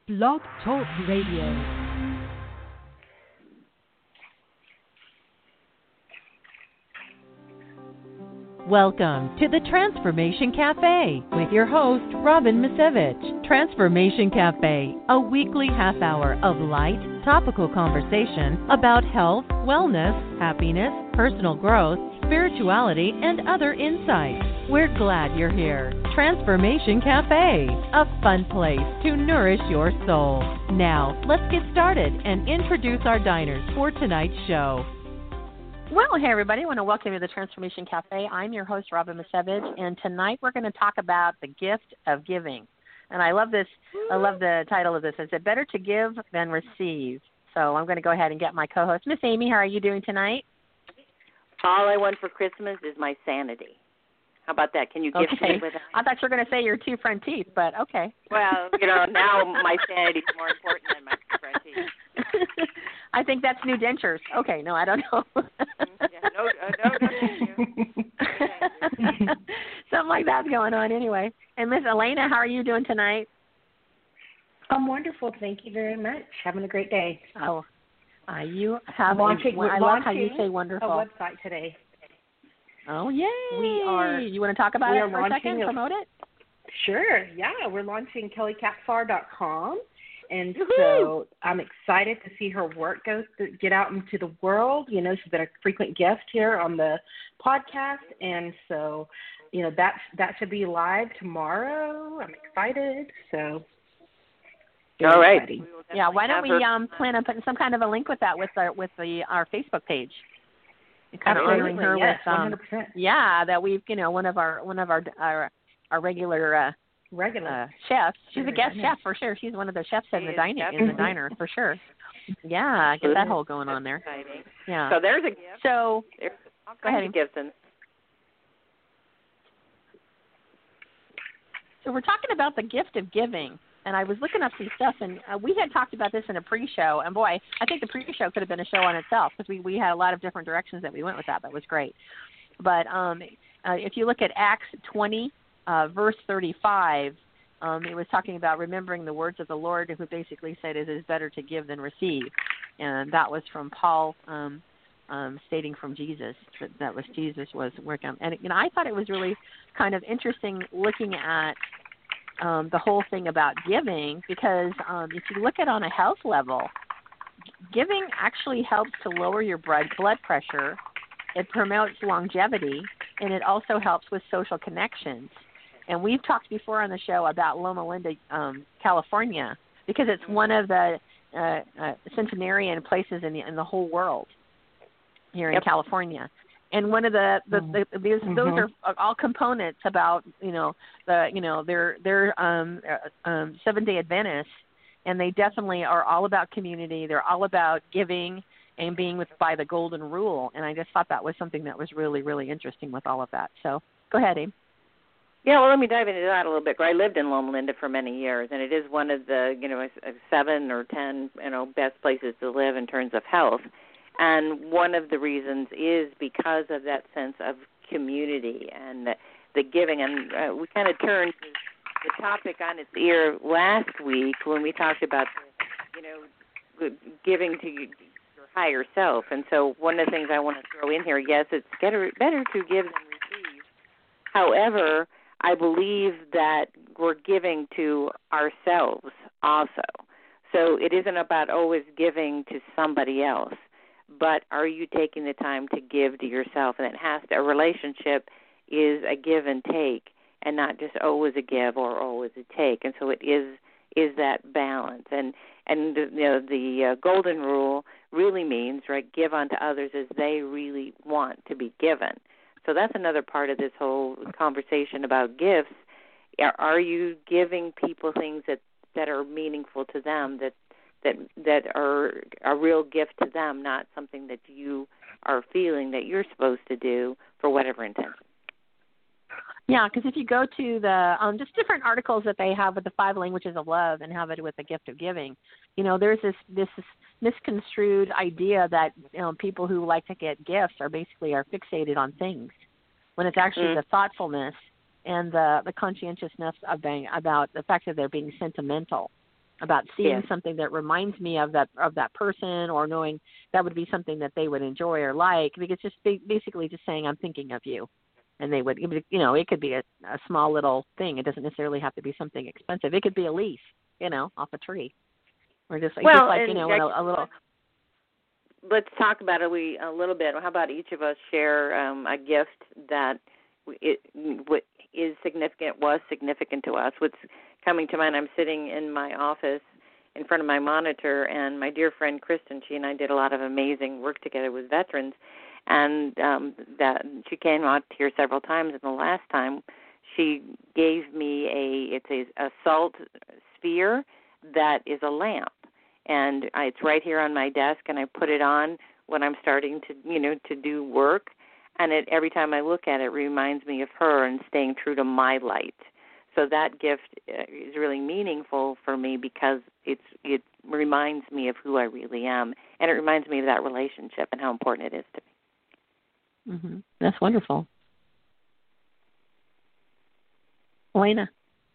Blog Talk Radio. Welcome to the Transformation Cafe with your host, Robin Misevich. Transformation Cafe, a weekly half hour of light, topical conversation about health, wellness, happiness, personal growth, spirituality, and other insights. We're glad you're here. Transformation Cafe, a fun place to nourish your soul. Now, let's get started and introduce our diners for tonight's show. Well, hey, everybody. I want to welcome you to the Transformation Cafe. I'm your host, Robin Misevich, and tonight we're going to talk about the gift of giving. And I love this. I love the title of this. Is it better to give than receive? So I'm going to go ahead and get my co-host, Miss Amy. How are you doing tonight? All I want for Christmas is my sanity. How about that? Can you gift me with that? I thought you were going to say your two front teeth, but okay. Well, now my sanity is more important than my two front teeth. I think that's new dentures. Okay, no, I don't know. No, thank you. Something like that's going on anyway. And Miss Elena, how are you doing tonight? I'm wonderful. Thank you very much. Having a great day. Oh, you have I love how you say wonderful. A website today. Oh, yay. You want to talk about it for a second, promote it? Sure, yeah. We're launching kellycapsar.com. And Woo-hoo! So I'm excited to see her work get out into the world. She's been a frequent guest here on the podcast. And so, that should be live tomorrow. I'm excited. So, all right. Exciting. Yeah, why don't we plan on putting some kind of a link with that with our Facebook page? And kind of honoring her yes, with 100%. Yeah, that we've one of our regular chefs. She's a guest chef for sure. She's one of the chefs in the diner for sure. Yeah, get that whole going on there. Exciting. Yeah. So there's a gift. So there's go ahead. Gibson. So we're talking about the gift of giving. And I was looking up some stuff, and we had talked about this in a pre-show. And, boy, I think the pre-show could have been a show on itself because we had a lot of different directions that we went with that. That was great. But if you look at Acts 20, verse 35, it was talking about remembering the words of the Lord, who basically said it is better to give than receive. And that was from Paul stating from Jesus that was Jesus was working on. And, I thought it was really kind of interesting looking at the whole thing about giving, because if you look at it on a health level, giving actually helps to lower your blood pressure. It promotes longevity, and it also helps with social connections. And we've talked before on the show about Loma Linda, California, because it's one of the centenarian places in the whole world here in California. And one of those are all components about they're 7-day Adventists, and they definitely are all about community. They're all about giving and being by the golden rule. And I just thought that was something that was really, really interesting with all of that. So go ahead, Abe. Yeah, well, let me dive into that a little bit. I lived in Loma Linda for many years, and it is one of the 7 or 10 best places to live in terms of health. And one of the reasons is because of that sense of community and the giving. And we kind of turned the topic on its ear last week when we talked about, giving to your higher self. And so one of the things I want to throw in here, yes, it's better to give than receive. However, I believe that we're giving to ourselves also. So it isn't about always giving to somebody else. But are you taking the time to give to yourself? And a relationship is a give and take, and not just always a give or always a take. And so it is that balance. And the golden rule really means, right, give unto others as they really want to be given. So that's another part of this whole conversation about gifts. Are you giving people things that are meaningful to them, that are a real gift to them, not something that you are feeling that you're supposed to do for whatever intention? Yeah, because if you go to the just different articles that they have with the 5 languages of love and have it with the gift of giving, there's this misconstrued idea that people who like to get gifts are fixated on things, when it's actually the thoughtfulness and the conscientiousness about the fact that they're being sentimental about seeing Yes. something that reminds me of that person, or knowing that would be something that they would enjoy or like. Because just basically just saying I'm thinking of you, and they would, you know, it could be a small little thing. It doesn't necessarily have to be something expensive. It could be a leaf, you know, off a tree, or just like you know, a little. Let's talk about it a little bit. How about each of us share a gift that is significant, was significant to us? What's coming to mind? I'm sitting in my office in front of my monitor, and my dear friend Kristen, she and I did a lot of amazing work together with veterans, and that she came out here several times. And the last time, she gave me a salt sphere that is a lamp. And it's right here on my desk, and I put it on when I'm starting to do work. And every time I look at it, reminds me of her and staying true to my light. So that gift is really meaningful for me because it reminds me of who I really am, and it reminds me of that relationship and how important it is to me. Mm-hmm. That's wonderful. Elena.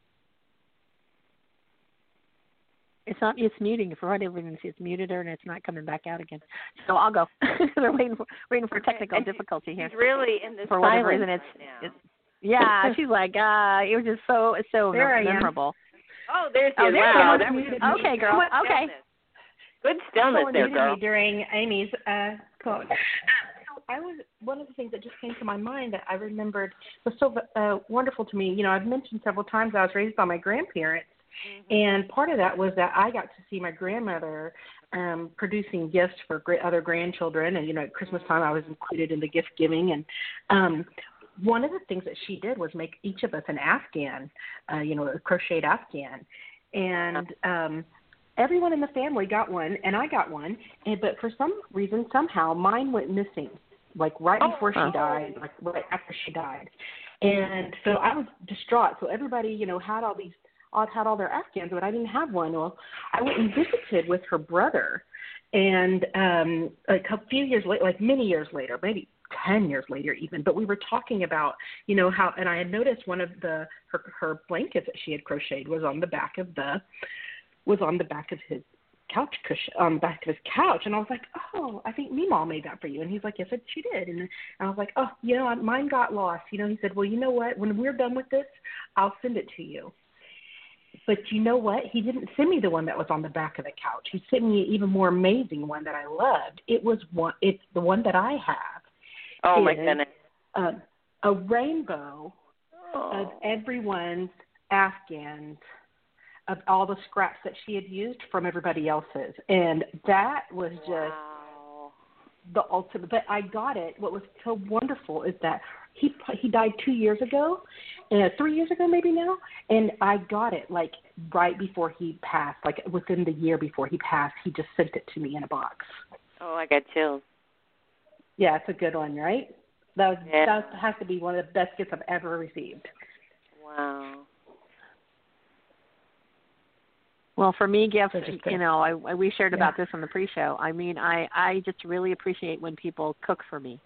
It's muting. For whatever reason, it's muted her, and it's not coming back out again. So I'll go. They're waiting for technical difficulty here. She's really in this for whatever reason. It's yeah. She's like, it was just so memorable. Oh, there's you. Wow. Okay, girl. Okay. Good stillness there, girl. Me during Amy's quote. One of the things that just came to my mind that I remembered was so wonderful to me. You know, I've mentioned several times I was raised by my grandparents. Mm-hmm. And part of that was that I got to see my grandmother producing gifts for other grandchildren. And, you know, at Christmas time I was included in the gift giving. And one of the things that she did was make each of us an Afghan, a crocheted Afghan. And everyone in the family got one, and I got one. But for some reason, somehow, mine went missing, like right before she died, like right after she died. And so I was distraught. So everybody, you know, had all their Afghans, but I didn't have one. Well, I went and visited with her brother, and few years later, like many years later, maybe 10 years later even, but we were talking about, you know, how, and I had noticed one of her blankets that she had crocheted was on the back of his couch cushion, on the back of his couch, and I was like, oh, I think Meemaw made that for you. And he's like, yes, she did. And I was like, oh, you know, mine got lost. You know, he said, well, you know what, when we're done with this, I'll send it to you. But you know what? He didn't send me the one that was on the back of the couch. He sent me an even more amazing one that I loved. It's the one that I have. Oh, my goodness. A rainbow of everyone's Afghans, of all the scraps that she had used from everybody else's. And that was just the ultimate. But I got it. What was so wonderful is that he died 2 years ago, 3 years ago maybe now, and I got it like right before he passed, like within the year before he passed. He just sent it to me in a box. Oh, I got chills. Yeah, it's a good one, right? That has to be one of the best gifts I've ever received. Wow. Well, for me, gifts, you know, we shared about this on the pre-show. I mean, I just really appreciate when people cook for me.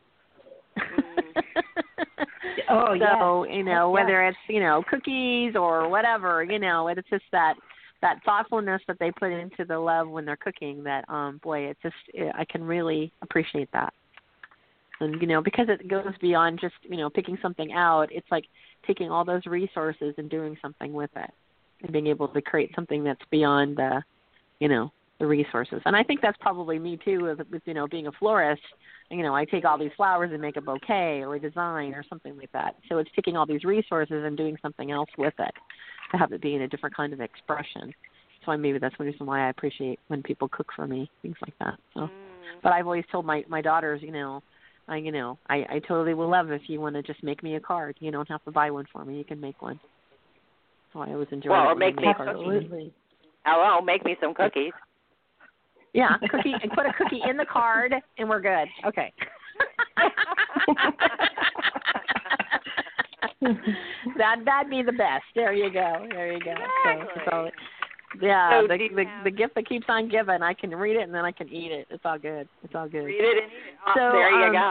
Oh, yeah. So, you know, whether it's, you know, cookies or whatever, you know, it's just that thoughtfulness that they put into the love when they're cooking that, I can really appreciate that. And, you know, because it goes beyond just, you know, picking something out, it's like taking all those resources and doing something with it and being able to create something that's beyond the, you know, the resources. And I think that's probably me too, with you know, being a florist. You know, I take all these flowers and make a bouquet or a design or something like that. So it's taking all these resources and doing something else with it to have it be in a different kind of expression. So maybe that's one reason why I appreciate when people cook for me, things like that. So, but I've always told my daughters, I totally will love if you want to just make me a card. You don't have to buy one for me. You can make one. So I always enjoy it. Or make me cookies. Hello, make me some cookies. Yeah, cookie, and put a cookie in the card, and we're good. Okay. That'd be the best. There you go. Exactly. So the gift that keeps on giving. I can read it and then I can eat it. It's all good. Read it and eat it. Oh, so there you go.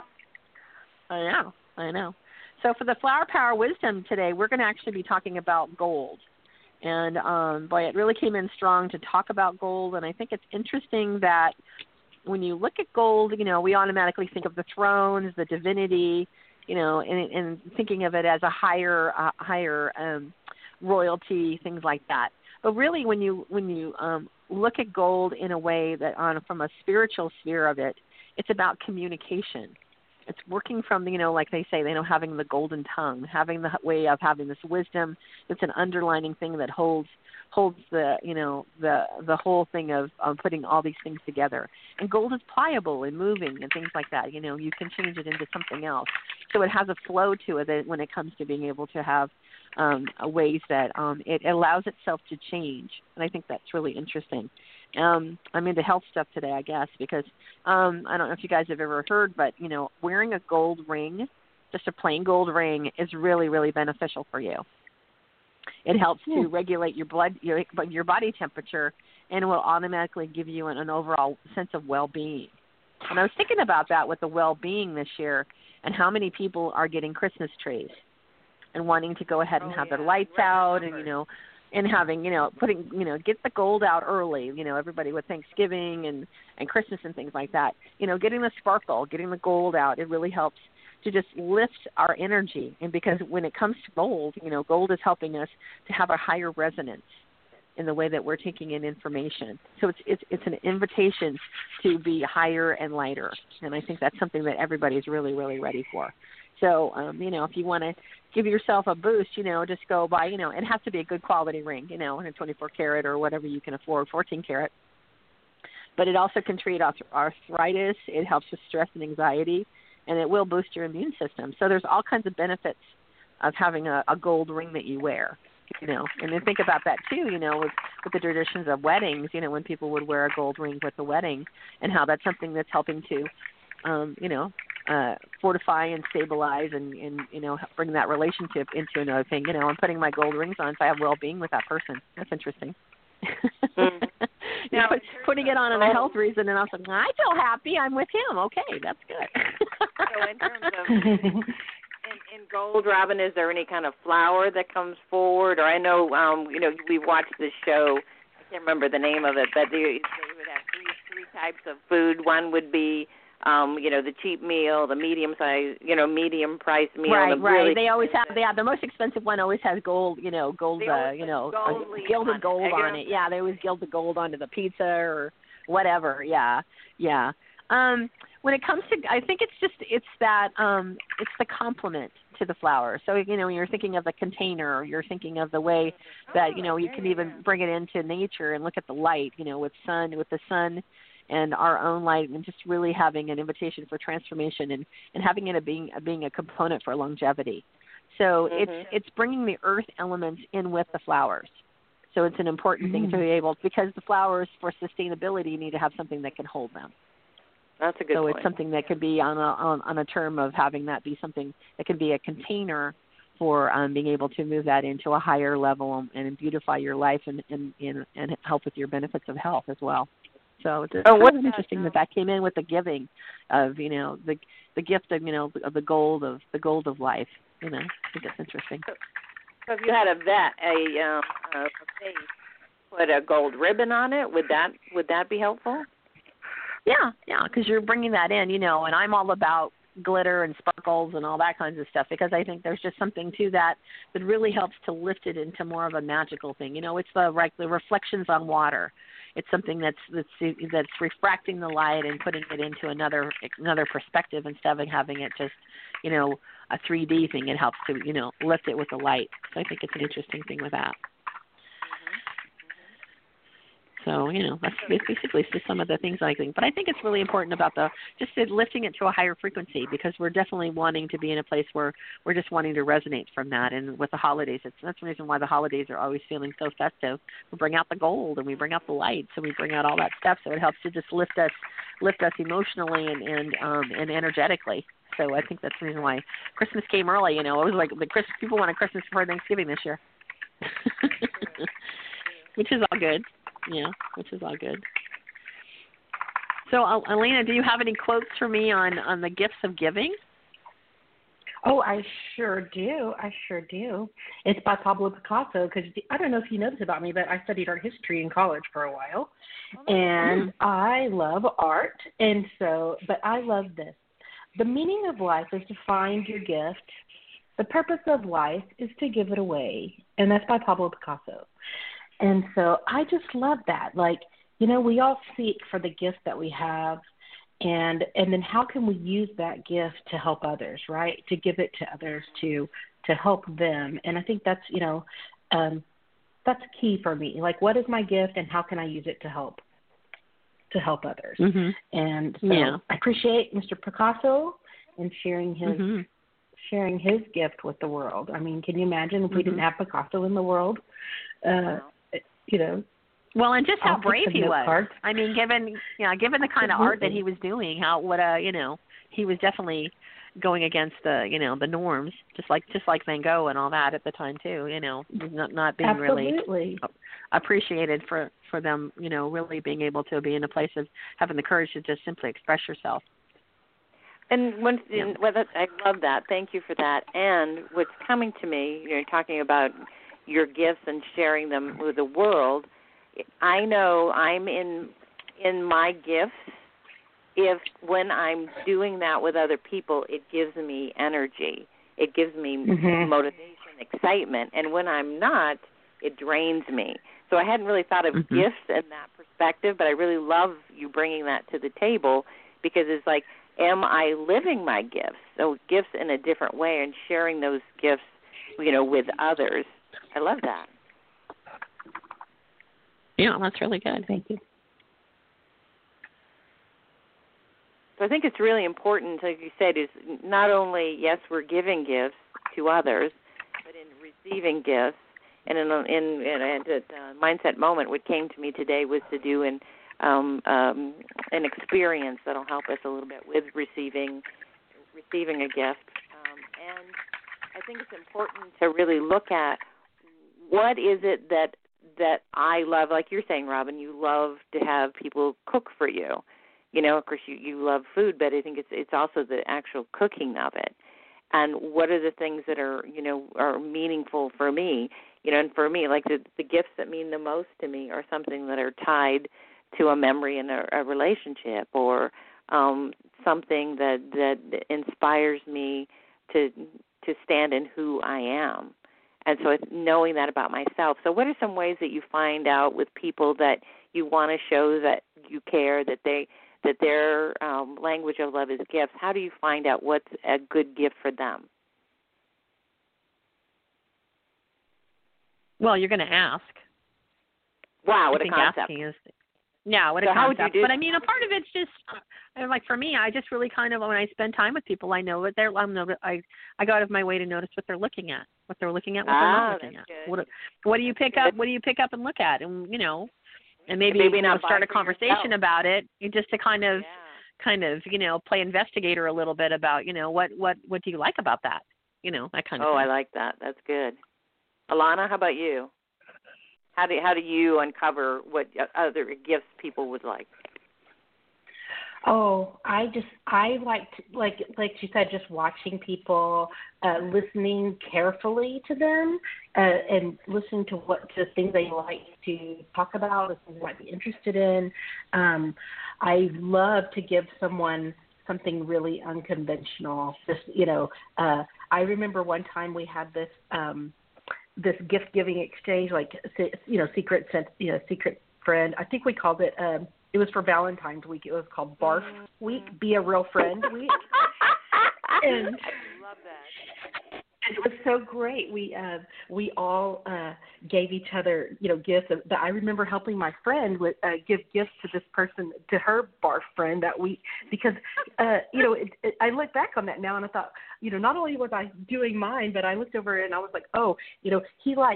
I know. So for the Flower Power Wisdom today, we're going to actually be talking about gold. And boy, it really came in strong to talk about gold. And I think it's interesting that when you look at gold, we automatically think of the thrones, the divinity, and thinking of it as a higher royalty, things like that. But really, when you look at gold in a way that from a spiritual sphere of it, it's about communication. It's working from, like they say, having the golden tongue, having the way of having this wisdom. It's an underlining thing that holds the, the whole thing of putting all these things together. And gold is pliable and moving and things like that. You can change it into something else. So it has a flow to it when it comes to being able to have ways that it allows itself to change. And I think that's really interesting. I'm into health stuff today, I guess, because I don't know if you guys have ever heard, but, wearing a gold ring, just a plain gold ring, is really, really beneficial for you. It helps to regulate your blood, your body temperature, and will automatically give you an overall sense of well-being. And I was thinking about that with the well-being this year and how many people are getting Christmas trees and wanting to go ahead and have their lights out and, and having, putting, get the gold out early, everybody with Thanksgiving and Christmas and things like that, getting the sparkle, getting the gold out, it really helps to just lift our energy. And because when it comes to gold, gold is helping us to have a higher resonance in the way that we're taking in information. So it's an invitation to be higher and lighter. And I think that's something that everybody's really, really ready for. So, if you want to give yourself a boost, just go buy, it has to be a good quality ring, in a 24 karat or whatever you can afford, 14 karat. But it also can treat arthritis. It helps with stress and anxiety, and it will boost your immune system. So there's all kinds of benefits of having a gold ring that you wear, and then think about that too, with the traditions of weddings, when people would wear a gold ring with the wedding, and how that's something that's helping to, fortify and stabilize and bring that relationship into another thing. I'm putting my gold rings on so I have well-being with that person. That's interesting. Now, putting it on a health reason, and I was like, I feel happy. I'm with him. Okay, that's good. So in terms of in gold, Robin, is there any kind of flower that comes forward? Or I know, we watched this show. I can't remember the name of it, but they would have three types of food. One would be the cheap meal, the medium size, medium price meal. Right. Really they always have. The most expensive one always has gold. Gilded gold on it. Yeah, they always gild the gold onto the pizza or whatever. Yeah. When it comes to, I think it's the complement to the flower. So when you're thinking of the container, or you're thinking of the way that you can even bring it into nature and look at the light. With the sun. And our own light, and just really having an invitation for transformation and having it being a component for longevity. So it's bringing the earth elements in with the flowers. So it's an important thing to be able, because the flowers for sustainability need to have something that can hold them. That's a good point. So it's something that could be on a term of having that be something that can be a container for being able to move that into a higher level and beautify your life and help with your benefits of health as well. So it's interesting that came in with the giving of the gift of of the gold of life. I think it's interesting. So if you had a face put a gold ribbon on it, would that be helpful? Yeah, because you're bringing that in, and I'm all about glitter and sparkles and all that kinds of stuff, because I think there's just something to that really helps to lift it into more of a magical thing. It's the reflections on water. It's something that's refracting the light and putting it into another perspective instead of having it just, a 3D thing. It helps to, lift it with the light. So I think it's an interesting thing with that. So, that's basically just some of the things I think. But I think it's really important about just lifting it to a higher frequency, because we're definitely wanting to be in a place where we're just wanting to resonate from that. And with the holidays, that's the reason why the holidays are always feeling so festive. We bring out the gold and we bring out the lights and we bring out all that stuff. So it helps to just lift us emotionally and energetically. So I think that's the reason why Christmas came early. It was like people wanted Christmas before Thanksgiving this year, which is all good. Yeah, which is all good. So, Elena, do you have any quotes for me on the gifts of giving? Oh, I sure do. I sure do. It's by Pablo Picasso because I don't know if you know this about me, but I studied art history in college for a while, and I love art. And so, but I love this. The meaning of life is to find your gift. The purpose of life is to give it away, and that's by Pablo Picasso. And so I just love that. Like, you know, we all seek for the gift that we have. And then how can we use that gift to help others, right? To give it to others, to help them. And I think that's, you know, that's key for me. Like, what is my gift and how can I use it to help others? Mm-hmm. And so I appreciate Mr. Picasso and sharing his gift with the world. I mean, can you imagine if we didn't have Picasso in the world? You know. Well, and just how brave he was. Cards. I mean, given the kind of art that he was doing, he was definitely going against the norms, just like Van Gogh and all that at the time too. You know, not being really appreciated for them. You know, really being able to be in a place of having the courage to just simply express yourself. And I love that. Thank you for that. And what's coming to me, you're talking about your gifts and sharing them with the world. I know I'm in my gifts if when I'm doing that with other people, it gives me energy. It gives me motivation, excitement. And when I'm not, it drains me. So I hadn't really thought of gifts in that perspective, but I really love you bringing that to the table because it's like, am I living my gifts? So gifts in a different way and sharing those gifts, you know, with others. I love that. Yeah, that's really good. Thank you. So I think it's really important, like you said, is not only, yes, we're giving gifts to others, but in receiving gifts. And in a mindset moment, what came to me today was to do an experience that'll help us a little bit with receiving a gift. And I think it's important to really look at what is it that I love, like you're saying, Robin, you love to have people cook for you. You know, of course, you love food, but I think it's also the actual cooking of it. And what are the things that are meaningful for me? You know, and for me, like the gifts that mean the most to me are something that are tied to a memory in a relationship or something that inspires me to stand in who I am. And so it's knowing that about myself. So what are some ways that you find out with people that you want to show that you care, that their language of love is gifts? How do you find out what's a good gift for them? Well, you're going to ask. Wow, what a concept. Asking is, yeah, what a so concept. How would you do but I mean, a part of it's just, like for me, I just really kind of, when I spend time with people, I know what they're, I go out of my way to notice what they're looking at, what they're not looking at. What do you pick up? What do you pick up and look at? And, you know, and maybe not start a conversation about it, just to kind of, you know, play investigator a little bit about, you know, what do you like about that? You know, that kind of thing. Oh, I like that. That's good. Alana, how about you? How do you uncover what other gifts people would like? Oh, I like you said, just watching people, listening carefully to them, and listening to the things they like to talk about, the things they might be interested in. I love to give someone something really unconventional. Just, you know, I remember one time we had this gift giving exchange, like, you know, secret friend. I think we called it. It was for Valentine's week. It was called Barf Week, Be a Real Friend Week. And I love that. And it was so great. We all gave each other, you know, gifts. I remember helping my friend give gifts to this person, to her barf friend that week, because, you know, I look back on that now and I thought, you know, not only was I doing mine, but I looked over and I was like, oh, you know, he likes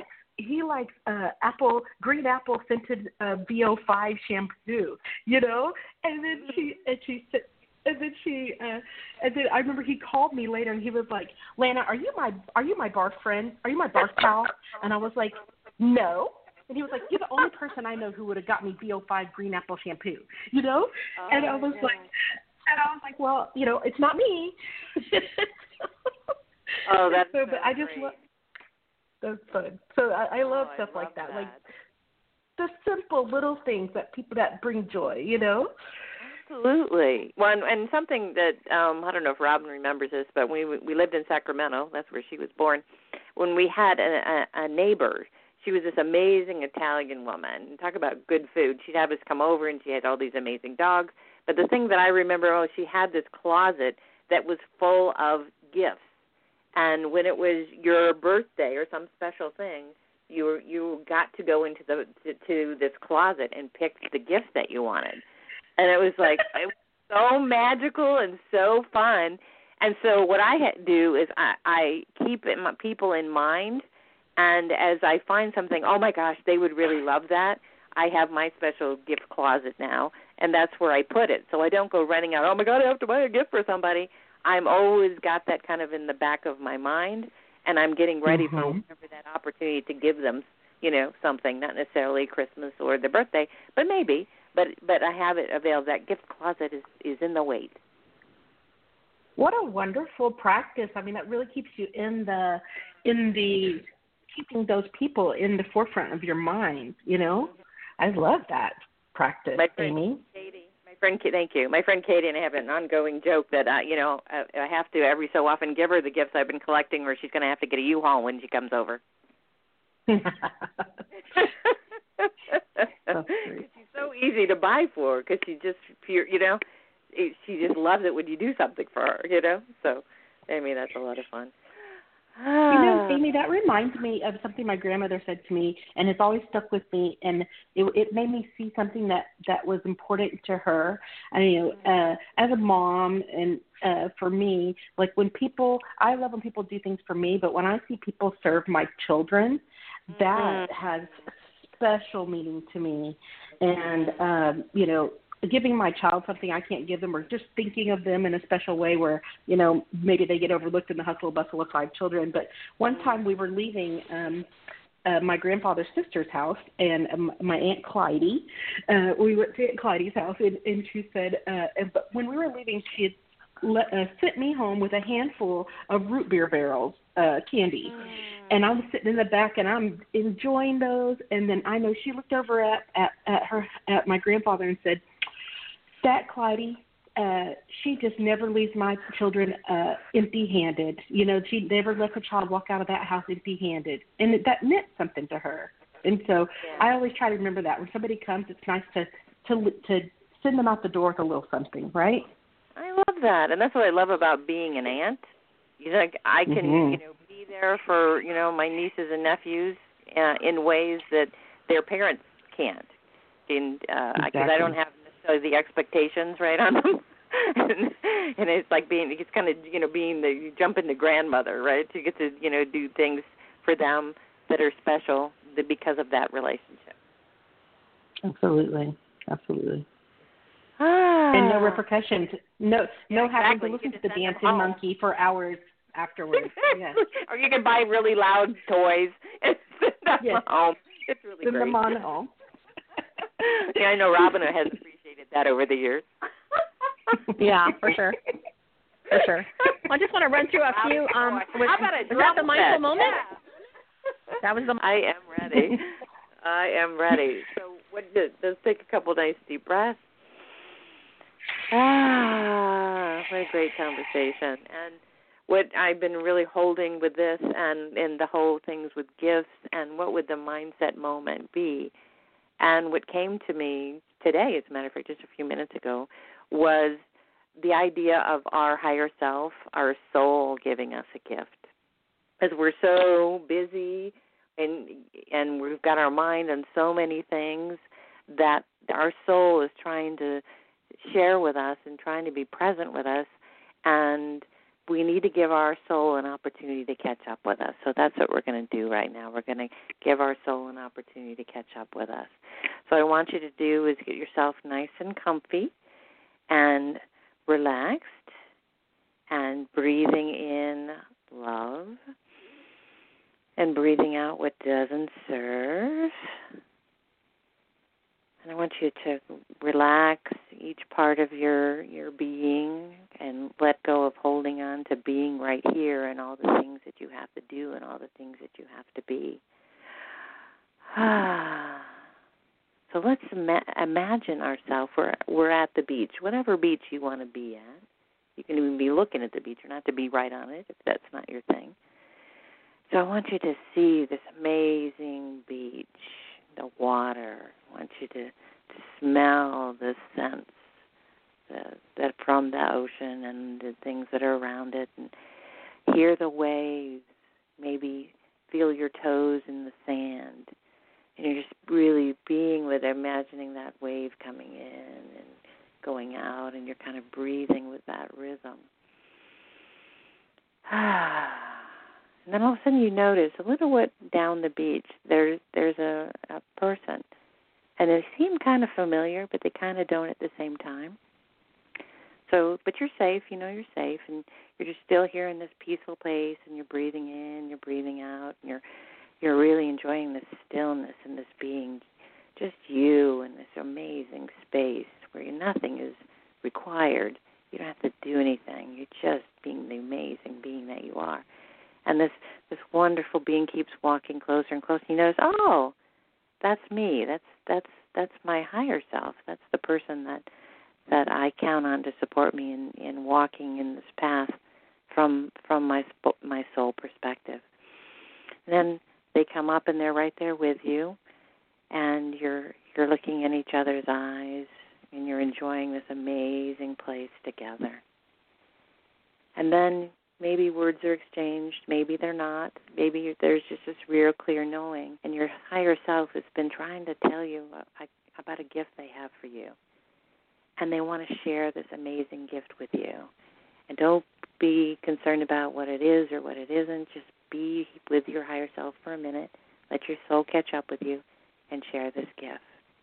green apple scented VO5 shampoo, you know, and then I remember he called me later and he was like, Lana, are you my barf friend? Are you my barf pal? And I was like, no. And he was like, you're the only person I know who would have got me VO5 green apple shampoo, you know? And I was like, well, you know, it's not me. Oh, that's so. so But I just great. love. That's fun. So I love stuff I like that. love Like the simple little things that bring joy. You know. Absolutely. Well, and something that I don't know if Robin remembers this, but we lived in Sacramento. That's where she was born. When we had a neighbor, she was this amazing Italian woman. Talk about good food. She'd have us come over, and she had all these amazing dogs. But the thing that I remember, she had this closet that was full of gifts. And when it was your birthday or some special thing, you got to go into to this closet and pick the gifts that you wanted. And it was like it was so magical and so fun. And so what I do is I keep my people in mind, and as I find something, oh my gosh, they would really love that, I have my special gift closet now, and that's where I put it. So I don't go running out, oh my God, I have to buy a gift for somebody. I'm always got that kind of in the back of my mind, and I'm getting ready for whenever that opportunity to give them, something, not necessarily Christmas or their birthday, but maybe. But I have it available. That gift closet is in the wait. What a wonderful practice. I mean, that really keeps you in the keeping those people in the forefront of your mind, I love that practice, Amy. Thank you. My friend Katie and I have an ongoing joke that, I have to every so often give her the gifts I've been collecting, or she's going to have to get a U-Haul when she comes over. She's so easy to buy for because she just loves it when you do something for her, So, that's a lot of fun. Amy, that reminds me of something my grandmother said to me, and it's always stuck with me, and it made me see something that was important to her. And, as a mom and for me, like I love when people do things for me, but when I see people serve my children, that has special meaning to me. And, giving my child something I can't give them, or just thinking of them in a special way where, maybe they get overlooked in the hustle and bustle of 5 children. But one time we were leaving my grandfather's sister's house, and my Aunt Clyde, we went to Aunt Clyde's house, and she said, but when we were leaving, she had sent me home with a handful of root beer barrels, candy. And I was sitting in the back, and I'm enjoying those. And then I know she looked over at my grandfather and said, "That Clyde, she just never leaves my children empty-handed. She never lets a child walk out of that house empty-handed." And that meant something to her. And so I always try to remember that when somebody comes, it's nice to send them out the door with a little something, right? I love that, and that's what I love about being an aunt. I can, be there for, my nieces and nephews in ways that their parents can't. And because I don't have necessarily the expectations right on them. and it's like it's kind of, being you jump into grandmother, right? You get to, do things for them that are special because of that relationship. Absolutely. And no repercussions. No having to listen to the dancing monkey for hours afterwards. Yes. Or you can buy really loud toys and send them home. It's really great. Send them on home. I know Robin has appreciated that over the years. Yeah, for sure. Well, I just want to run through a few. How about a was that the mindful set? moment? Yeah. That was the. I am ready. So let's take a couple nice deep breaths. What a great conversation. And what I've been really holding with this and the whole things with gifts, and what would the mindset moment be? And what came to me today, as a matter of fact, just a few minutes ago, was the idea of our higher self, our soul giving us a gift. Because we're so busy and we've got our mind on so many things that our soul is trying to share with us and trying to be present with us, and we need to give our soul an opportunity to catch up with us. So that's what we're going to do right now. We're going to give our soul an opportunity to catch up with us. So what I want you to do is get yourself nice and comfy and relaxed, and breathing in love and breathing out what doesn't serve. And I want you to relax each part of your being and let go of holding on to being right here and all the things that you have to do and all the things that you have to be. So let's imagine ourselves. We're at the beach, whatever beach you want to be at. You can even be looking at the beach or not to be right on it if that's not your thing. So I want you to see this amazing beach, the water. I want you to smell the scents that from the ocean and the things that are around it, and hear the waves, maybe feel your toes in the sand. And you're just really being with, imagining that wave coming in and going out, and you're kind of breathing with that rhythm. And then all of a sudden you notice a little bit down the beach, there's a person. And they seem kind of familiar, but they kind of don't at the same time. So, but you're safe, you know you're safe, and you're just still here in this peaceful place, and you're breathing in, you're breathing out, and you're really enjoying this stillness and this being just you in this amazing space where nothing is required. You don't have to do anything. You're just being the amazing being that you are. And this wonderful being keeps walking closer and closer. You notice, oh, that's me. That's my higher self. That's the person that I count on to support me in walking in this path from my soul perspective. And then they come up and they're right there with you, and you're looking in each other's eyes, and you're enjoying this amazing place together. And then maybe words are exchanged, maybe they're not. Maybe there's just this real clear knowing, and your higher self has been trying to tell you about a gift they have for you. And they want to share this amazing gift with you. And don't be concerned about what it is or what it isn't. Just be with your higher self for a minute. Let your soul catch up with you and share this gift.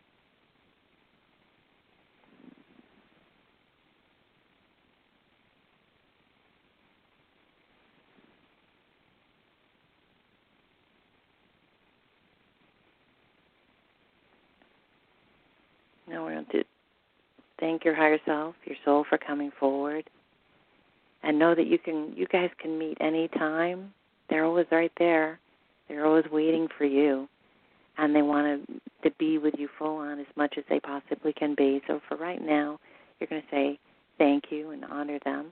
Now we're going to thank your higher self, your soul, for coming forward. And know that you guys can meet any time. They're always right there. They're always waiting for you. And they want to be with you full on as much as they possibly can be. So for right now, you're going to say thank you and honor them,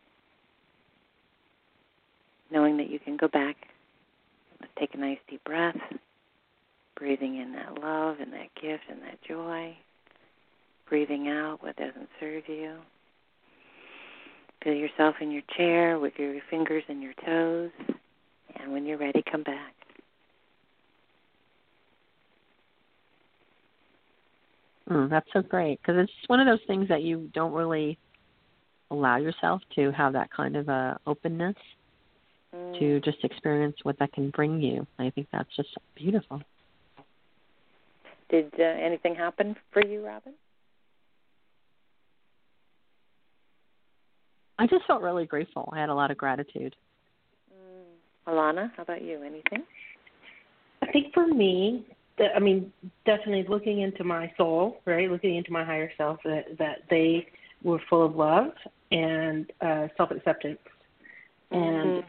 knowing that you can go back. Let's take a nice deep breath, breathing in that love and that gift and that joy, breathing out what doesn't serve you. Feel yourself in your chair with your fingers and your toes, and when you're ready, come back. That's so great, because it's one of those things that you don't really allow yourself to have that kind of openness to just experience what that can bring you. I think that's just beautiful. Did anything happen for you, Robin? I just felt really grateful. I had a lot of gratitude. Alana, how about you? Anything? I think for me, definitely looking into my soul, right? Looking into my higher self, that they were full of love and self-acceptance. And,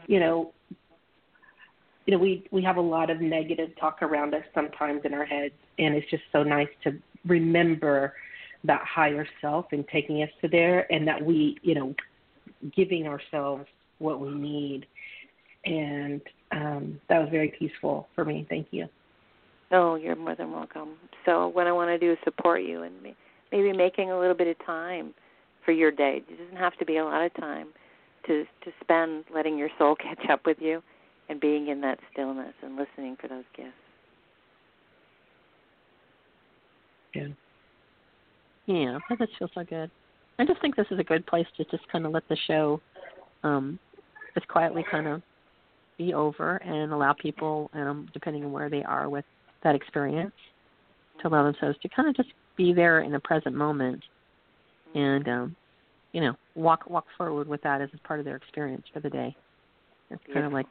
we have a lot of negative talk around us sometimes in our heads, and it's just so nice to remember that higher self and taking us to there, and that we, giving ourselves what we need. And that was very peaceful for me. Thank you. Oh, you're more than welcome. So what I want to do is support you and maybe making a little bit of time for your day. It doesn't have to be a lot of time to spend letting your soul catch up with you and being in that stillness and listening for those gifts. Yeah, that just feels so good. I just think this is a good place to just kind of let the show just quietly kind of be over and allow people, depending on where they are with that experience, to allow themselves to kind of just be there in the present moment and, walk forward with that as part of their experience for the day. It's kind of like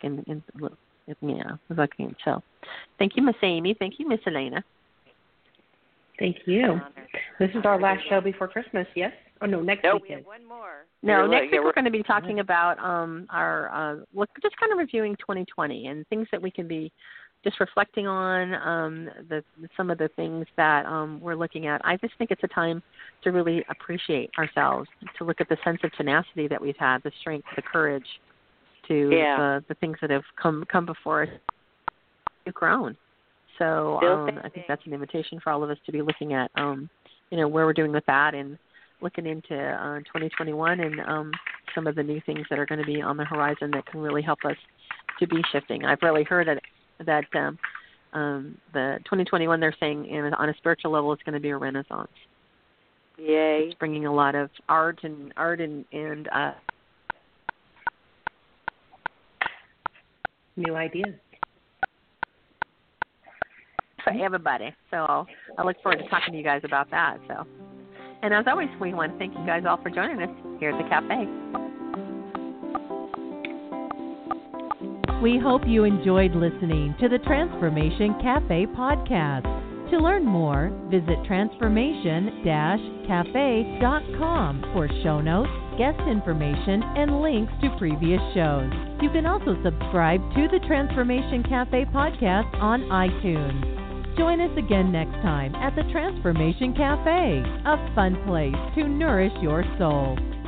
so. Thank you, Miss Amy. Thank you, Miss Elena. Thank you. This is our last show before Christmas, yes? Oh, no, next we weekend. have one more. No, next week we're going to be talking about just kind of reviewing 2020 and things that we can be just reflecting on, some of the things that we're looking at. I just think it's a time to really appreciate ourselves, to look at the sense of tenacity that we've had, the strength, the courage, to the things that have come before us. We've grown. So I think that's an invitation for all of us to be looking at, where we're doing with that and looking into 2021 and some of the new things that are going to be on the horizon that can really help us to be shifting. I've really heard that the 2021, they're saying on a spiritual level, it's going to be a renaissance. Yay! It's bringing a lot of art and new ideas for everybody. So I look forward to talking to you guys about that. So, and as always, we want to thank you guys all for joining us here at the cafe. We hope you enjoyed listening to the Transformation Cafe podcast. To learn more, visit transformation-cafe.com for show notes, guest information, and links to previous shows. You can also subscribe to the Transformation Cafe podcast on iTunes. Join us again next time at the Transformation Cafe, a fun place to nourish your soul.